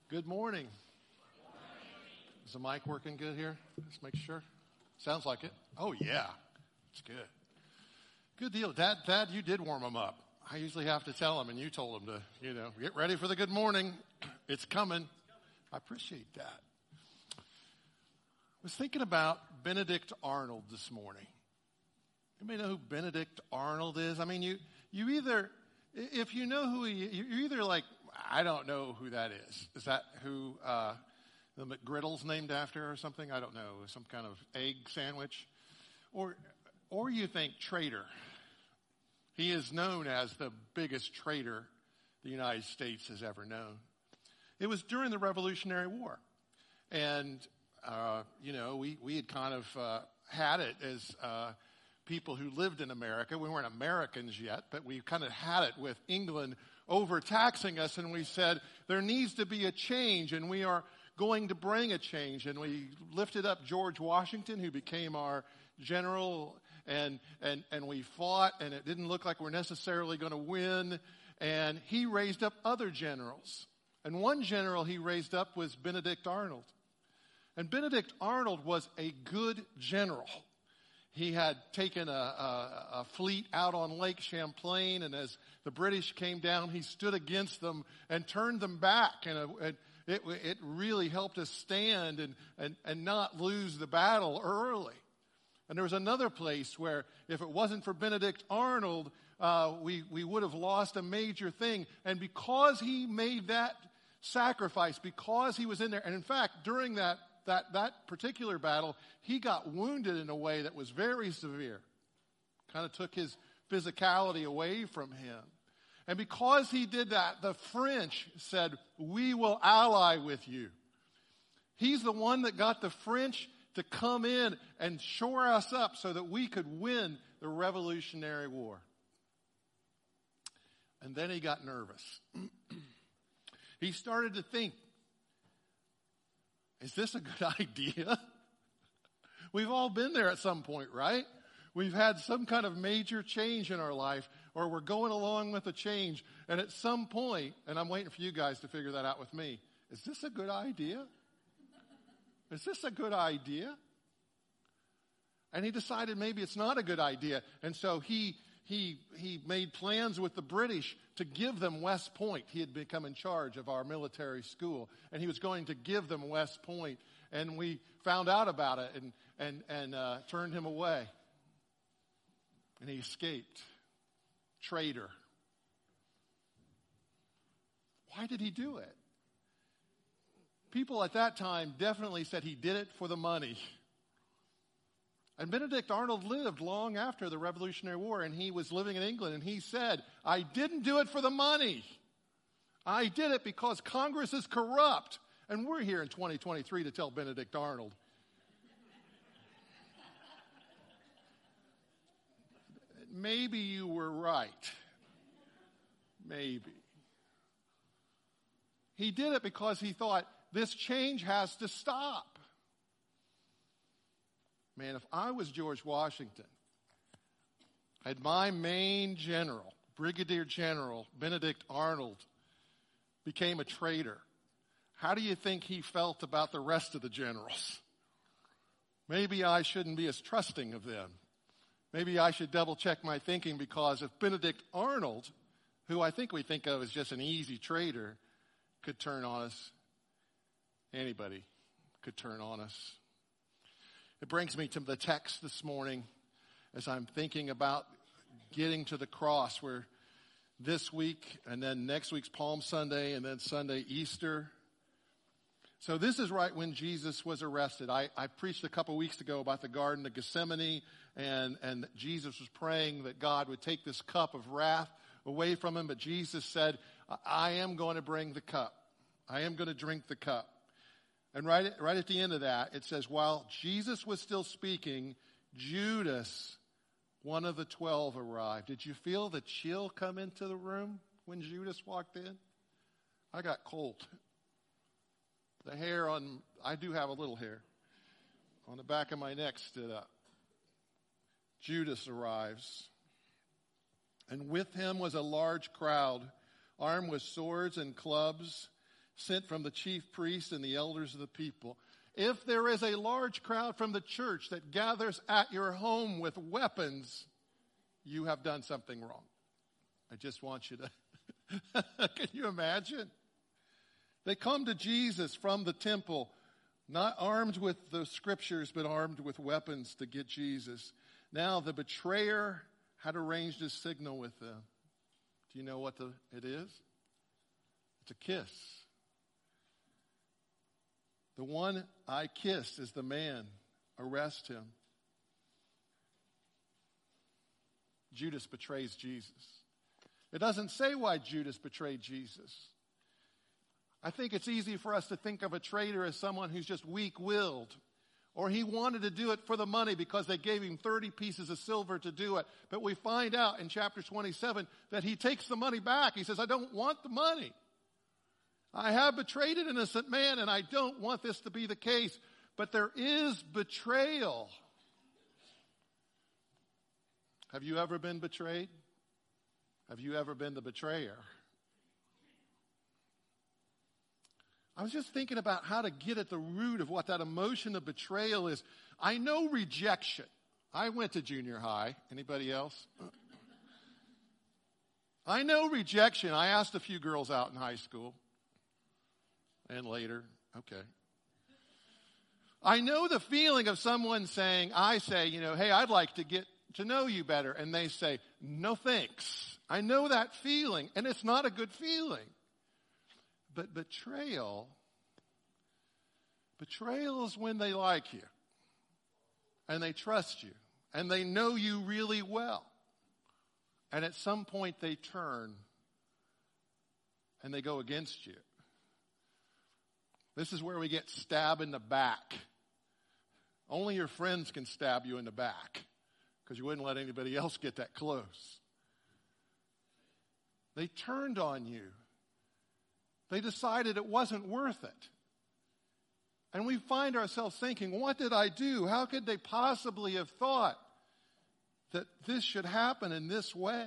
Good morning. Is the mic working good here? Just make sure. Sounds like it. Oh, yeah. It's good. Good deal. Dad, you did warm them up. I usually have to tell them, and you told them to, get ready for the good morning. It's coming. I appreciate that. I was thinking about Benedict Arnold this morning. Anybody know who Benedict Arnold is? I mean, you either, if you know who you're either like, I don't know who that is. Is that who the McGriddle's named after or something? I don't know. Some kind of egg sandwich. Or you think traitor. He is known as the biggest traitor the United States has ever known. It was during the Revolutionary War. And, we had kind of had it as people who lived in America. We weren't Americans yet, but we kind of had it with England overtaxing us, and we said there needs to be a change, and we are going to bring a change. And we lifted up George Washington, who became our general, and we fought, and it didn't look like we're necessarily going to win. And he raised up other generals. And one general he raised up was Benedict Arnold. And Benedict Arnold was a good general. He had taken a fleet out on Lake Champlain, and as the British came down, he stood against them and turned them back. And it really helped us stand and not lose the battle early. And there was another place where if it wasn't for Benedict Arnold, we would have lost a major thing. And because he made that sacrifice, because he was in there, and in fact, during that particular battle, he got wounded in a way that was very severe. Kind of took his physicality away from him. And because he did that, the French said, "We will ally with you." He's the one that got the French to come in and shore us up so that we could win the Revolutionary War. And then he got nervous. He started to think, is this a good idea? We've all been there at some point, right? We've had some kind of major change in our life, or we're going along with a change. And at some point, and I'm waiting for you guys to figure that out with me, is this a good idea? Is this a good idea? And he decided maybe it's not a good idea. And so he made plans with the British to give them West Point. He had become in charge of our military school, and he was going to give them West Point. And we found out about it and turned him away. And he escaped. Traitor. Why did he do it? People at that time definitely said he did it for the money. And Benedict Arnold lived long after the Revolutionary War, and he was living in England, and he said, "I didn't do it for the money. I did it because Congress is corrupt." And we're here in 2023 to tell Benedict Arnold, maybe you were right. Maybe. He did it because he thought, this change has to stop. Man, if I was George Washington, and my main general, Brigadier General Benedict Arnold, became a traitor, how do you think he felt about the rest of the generals? Maybe I shouldn't be as trusting of them. Maybe I should double check my thinking, because if Benedict Arnold, who I think we think of as just an easy traitor, could turn on us, anybody could turn on us. It brings me to the text this morning as I'm thinking about getting to the cross, where this week and then next week's Palm Sunday and then Sunday Easter. So this is right when Jesus was arrested. I preached a couple weeks ago about the Garden of Gethsemane, and Jesus was praying that God would take this cup of wrath away from him. But Jesus said, I am going to bring the cup. I am going to drink the cup. And right at the end of that, it says, while Jesus was still speaking, Judas, one of the 12, arrived. Did you feel the chill come into the room when Judas walked in? I got cold. The hair I do have a little hair, on the back of my neck stood up. Judas arrives. And with him was a large crowd, armed with swords and clubs. sent from the chief priests and the elders of the people. If there is a large crowd from the church that gathers at your home with weapons, you have done something wrong. I just want you to, can you imagine? They come to Jesus from the temple, not armed with the scriptures, but armed with weapons to get Jesus. Now the betrayer had arranged a signal with them. Do you know what it is? It's a kiss. The one I kissed is the man. Arrest him. Judas betrays Jesus. It doesn't say why Judas betrayed Jesus. I think it's easy for us to think of a traitor as someone who's just weak-willed. Or he wanted to do it for the money because they gave him 30 pieces of silver to do it. But we find out in chapter 27 that he takes the money back. He says, I don't want the money. I have betrayed an innocent man, and I don't want this to be the case. But there is betrayal. Have you ever been betrayed? Have you ever been the betrayer? I was just thinking about how to get at the root of what that emotion of betrayal is. I know rejection. I went to junior high. Anybody else? I know rejection. I asked a few girls out in high school. And later, okay. I know the feeling of someone saying, hey, I'd like to get to know you better. And they say, no thanks. I know that feeling, and it's not a good feeling. But betrayal is when they like you, and they trust you, and they know you really well. And at some point they turn, and they go against you. This is where we get stabbed in the back. Only your friends can stab you in the back because you wouldn't let anybody else get that close. They turned on you. They decided it wasn't worth it. And we find ourselves thinking, what did I do? How could they possibly have thought that this should happen in this way?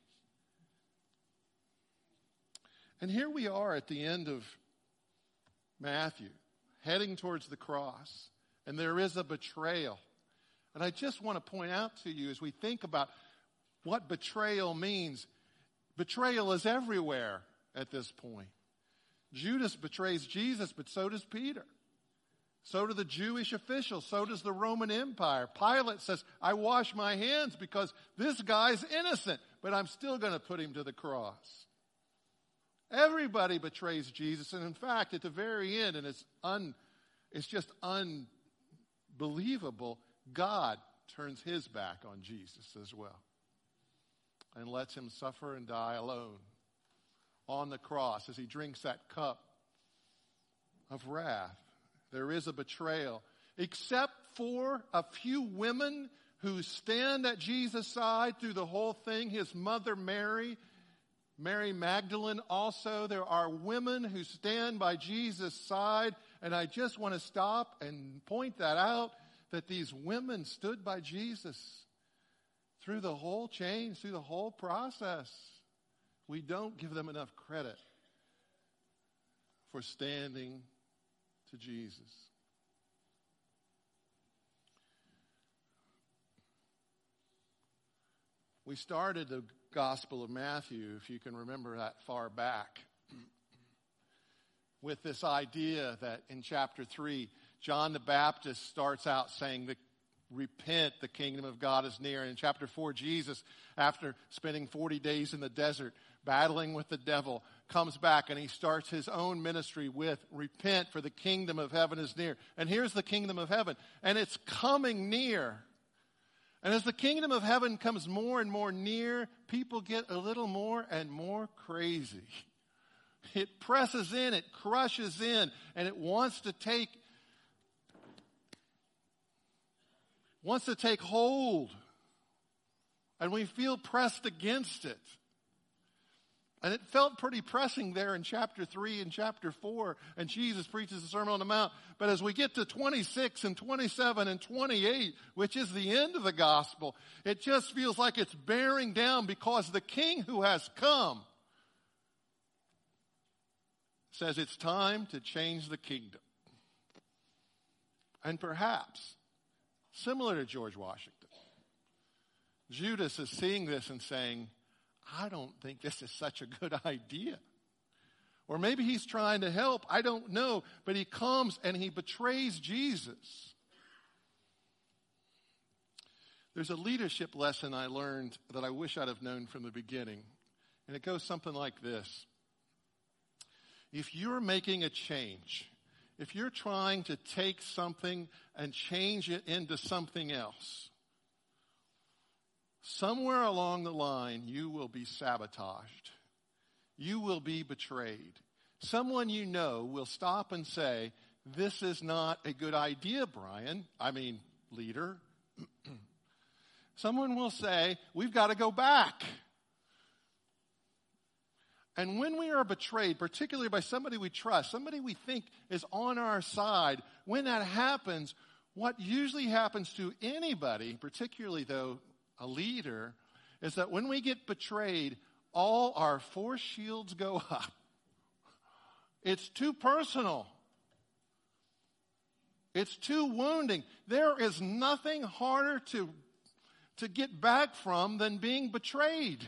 And here we are at the end of Matthew, heading towards the cross, and there is a betrayal. And I just want to point out to you as we think about what betrayal means, betrayal is everywhere at this point. Judas betrays Jesus, but so does Peter. So do the Jewish officials. So does the Roman Empire. Pilate says, I wash my hands because this guy's innocent, but I'm still going to put him to the cross. Everybody betrays Jesus. And in fact, at the very end, and it's just unbelievable, God turns his back on Jesus as well and lets him suffer and die alone on the cross as he drinks that cup of wrath. There is a betrayal, except for a few women who stand at Jesus' side through the whole thing. His mother Mary Magdalene also. There are women who stand by Jesus' side, and I just want to stop and point that out, that these women stood by Jesus through the whole change, through the whole process. We don't give them enough credit for standing to Jesus. We started the Gospel of Matthew, if you can remember that far back, with this idea that in chapter 3, John the Baptist starts out saying, repent, the kingdom of God is near. And in chapter 4, Jesus, after spending 40 days in the desert, battling with the devil, comes back and he starts his own ministry with, repent, for the kingdom of heaven is near. And here's the kingdom of heaven, and it's coming near. And as the kingdom of heaven comes more and more near, people get a little more and more crazy. It presses in, it crushes in, and it wants to take hold. And we feel pressed against it. And it felt pretty pressing there in chapter 3 and chapter 4, and Jesus preaches the Sermon on the Mount. But as we get to 26 and 27 and 28, which is the end of the gospel, it just feels like it's bearing down because the King who has come says it's time to change the kingdom. And perhaps, similar to George Washington, Judas is seeing this and saying, I don't think this is such a good idea. Or maybe he's trying to help. I don't know. But he comes and he betrays Jesus. There's a leadership lesson I learned that I wish I'd have known from the beginning. And it goes something like this. If you're making a change, if you're trying to take something and change it into something else, somewhere along the line you will be sabotaged. You will be betrayed. Someone you know will stop and say, this is not a good idea, Brian. Leader. Someone will say, we've got to go back. And when we are betrayed, particularly by somebody we trust, somebody we think is on our side, when that happens, what usually happens to anybody, particularly though a leader, is that when we get betrayed, all our force shields go up. It's too personal. It's too wounding. There is nothing harder to get back from than being betrayed.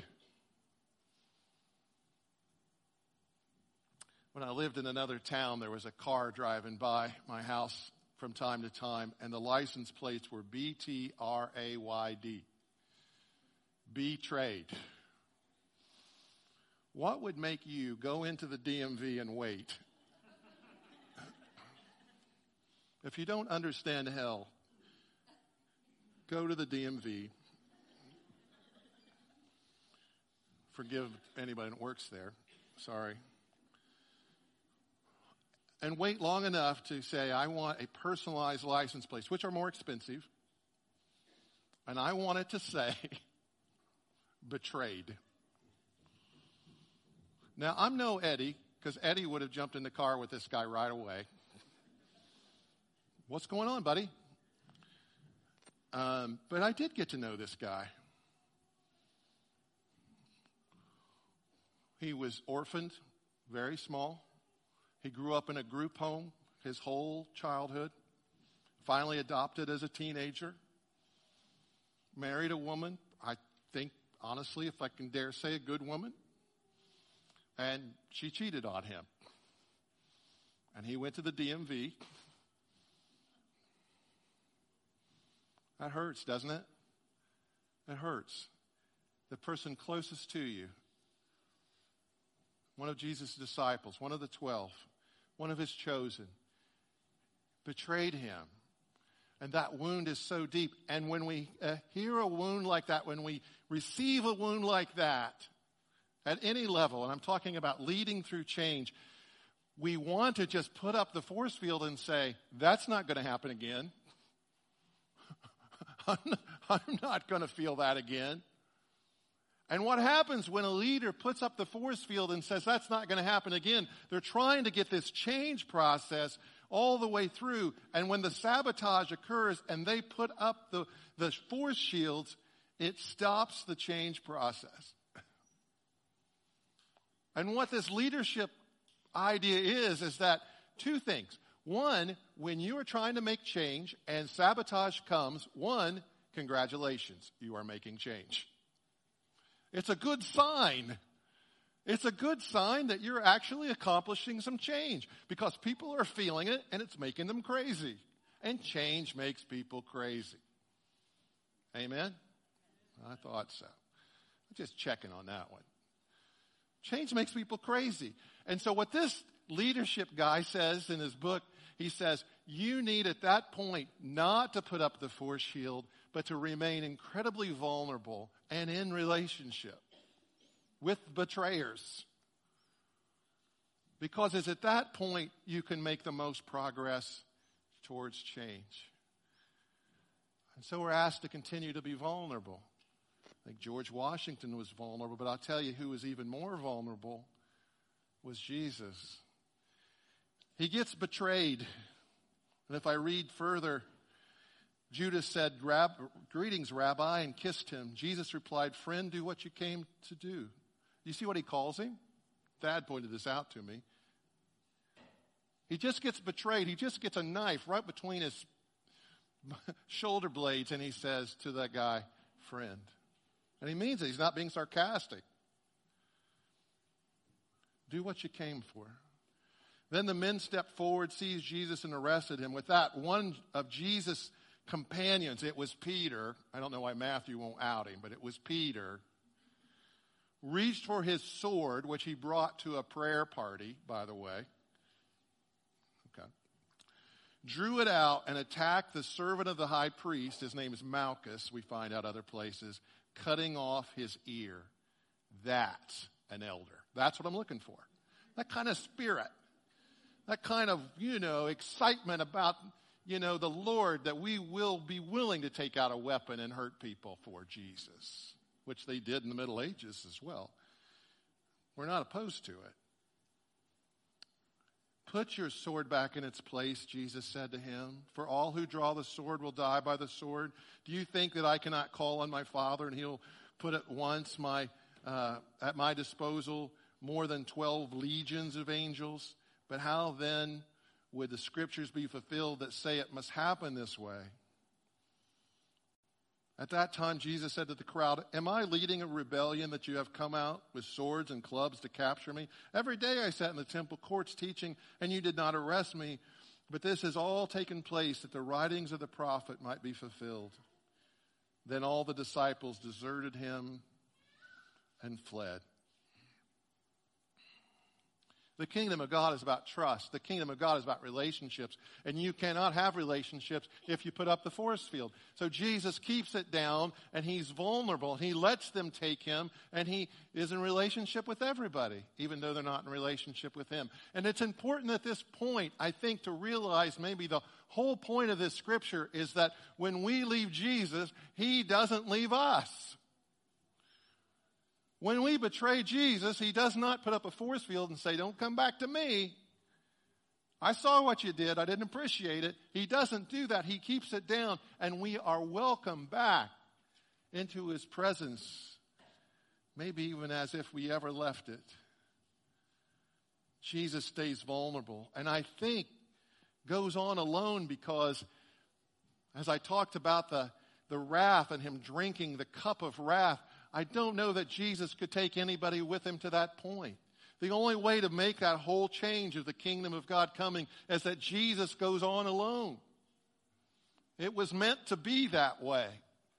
When I lived in another town, there was a car driving by my house from time to time, and the license plates were BTRAYD. Betrayed. What would make you go into the DMV and wait? If you don't understand hell, go to the DMV. Forgive anybody that works there. Sorry. And wait long enough to say, I want a personalized license plate, which are more expensive. And I want it to say, betrayed. Now, I'm no Eddie, because Eddie would have jumped in the car with this guy right away. What's going on, buddy? But I did get to know this guy. He was orphaned, very small. He grew up in a group home his whole childhood. Finally adopted as a teenager. Married a woman, I think, honestly, if I can dare say, a good woman. And she cheated on him. And he went to the DMV. That hurts, doesn't it? It hurts. The person closest to you, one of Jesus' disciples, one of the 12, one of his chosen, betrayed him. And that wound is so deep. And when we hear a wound like that, when we receive a wound like that, at any level, and I'm talking about leading through change, we want to just put up the force field and say, that's not going to happen again. I'm not going to feel that again. And what happens when a leader puts up the force field and says, that's not going to happen again? They're trying to get this change process all the way through. And when the sabotage occurs and they put up the force shields, it stops the change process. And what this leadership idea is that two things. One, when you are trying to make change and sabotage comes, one, congratulations, you are making change. It's a good sign. It's a good sign that you're actually accomplishing some change because people are feeling it and it's making them crazy. And change makes people crazy. Amen? I thought so. Just checking on that one. Change makes people crazy. And so what this leadership guy says in his book, he says, you need at that point not to put up the force shield, but to remain incredibly vulnerable and in relationship with betrayers. Because it's at that point you can make the most progress towards change. And so we're asked to continue to be vulnerable. I think George Washington was vulnerable, but I'll tell you who was even more vulnerable was Jesus. He gets betrayed. And if I read further, Judas said, greetings, Rabbi, and kissed him. Jesus replied, friend, do what you came to do. You see what he calls him? Thad pointed this out to me. He just gets betrayed. He just gets a knife right between his shoulder blades, and he says to that guy, friend. And he means it. He's not being sarcastic. Do what you came for. Then the men stepped forward, seized Jesus, and arrested him. With that, one of Jesus' companions, it was Peter. I don't know why Matthew won't out him, but it was Peter. Reached for his sword, which he brought to a prayer party, by the way. Okay. Drew it out and attacked the servant of the high priest. His name is Malchus, we find out other places, cutting off his ear. That's an elder. That's what I'm looking for. That kind of spirit. That kind of, excitement about, the Lord, that we will be willing to take out a weapon and hurt people for Jesus, which they did in the Middle Ages as well. We're not opposed to it. Put your sword back in its place, Jesus said to him. For all who draw the sword will die by the sword. Do you think that I cannot call on my Father and he'll put at once at my disposal more than 12 legions of angels? But how then would the scriptures be fulfilled that say it must happen this way? At that time, Jesus said to the crowd, am I leading a rebellion that you have come out with swords and clubs to capture me? Every day I sat in the temple courts teaching, and you did not arrest me. But this has all taken place that the writings of the prophet might be fulfilled. Then all the disciples deserted him and fled. The kingdom of God is about trust. The kingdom of God is about relationships. And you cannot have relationships if you put up the force field. So Jesus keeps it down, and he's vulnerable. He lets them take him, and he is in relationship with everybody, even though they're not in relationship with him. And it's important at this point, I think, to realize maybe the whole point of this scripture is that when we leave Jesus, he doesn't leave us. When we betray Jesus, he does not put up a force field and say, don't come back to me. I saw what you did. I didn't appreciate it. He doesn't do that. He keeps it down, and we are welcomed back into his presence, maybe even as if we ever left it. Jesus stays vulnerable, and I think goes on alone because, as I talked about the wrath and him drinking the cup of wrath, I don't know that Jesus could take anybody with him to that point. The only way to make that whole change of the kingdom of God coming is that Jesus goes on alone. It was meant to be that way.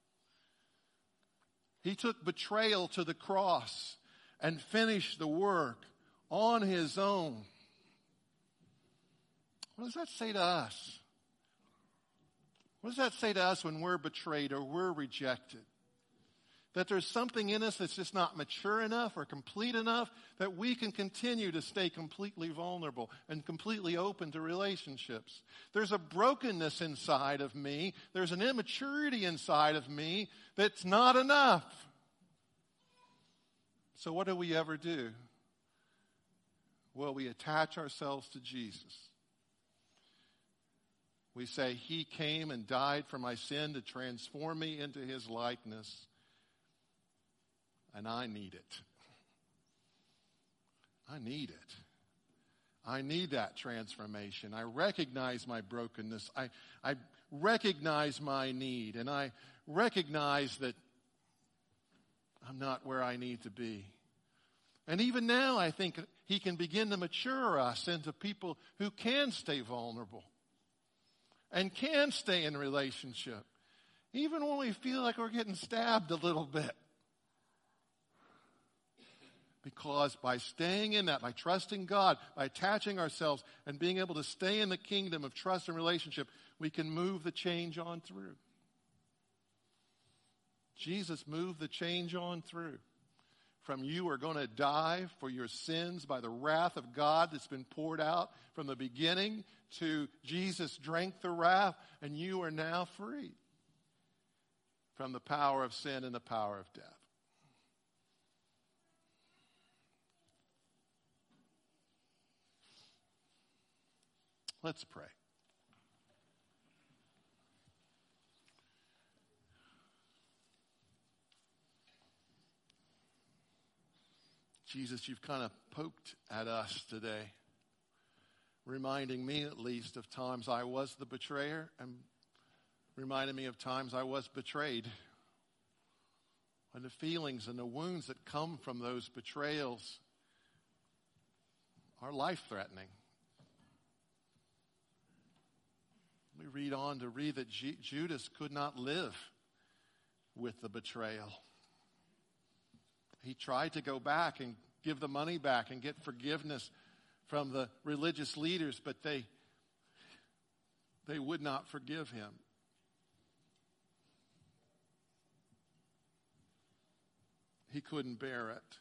He took betrayal to the cross and finished the work on his own. What does that say to us? What does that say to us when we're betrayed or we're rejected? That there's something in us that's just not mature enough or complete enough that we can continue to stay completely vulnerable and completely open to relationships. There's a brokenness inside of me. There's an immaturity inside of me that's not enough. So what do we ever do? Well, we attach ourselves to Jesus. We say, he came and died for my sin to transform me into his likeness. And I need it. I need it. I need that transformation. I recognize my brokenness. I recognize my need. And I recognize that I'm not where I need to be. And even now, I think he can begin to mature us into people who can stay vulnerable and can stay in relationship, even when we feel like we're getting stabbed a little bit. Because by staying in that, by trusting God, by attaching ourselves and being able to stay in the kingdom of trust and relationship, we can move the change on through. Jesus moved the change on through. From you are going to die for your sins by the wrath of God that's been poured out from the beginning to Jesus drank the wrath, and you are now free from the power of sin and the power of death. Let's pray. Jesus, you've kind of poked at us today reminding me at least of times I was the betrayer and reminding me of times I was betrayed. And the feelings and the wounds that come from those betrayals are life-threatening. We read on to read that Judas could not live with the betrayal. He tried to go back and give the money back and get forgiveness from the religious leaders, but they would not forgive him. He couldn't bear it.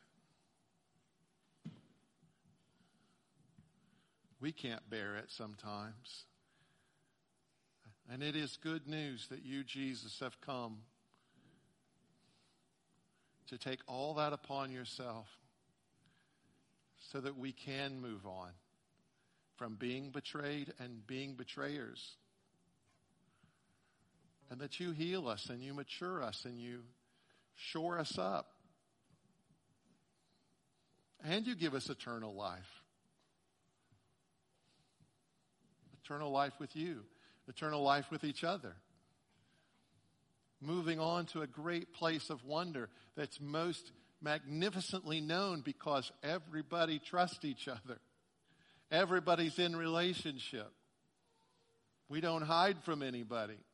We can't bear it sometimes. And it is good news that you, Jesus, have come to take all that upon yourself so that we can move on from being betrayed and being betrayers. And that you heal us and you mature us and you shore us up. And you give us eternal life. Eternal life with you. Eternal life with each other. Moving on to a great place of wonder that's most magnificently known because everybody trusts each other. Everybody's in relationship. We don't hide from anybody.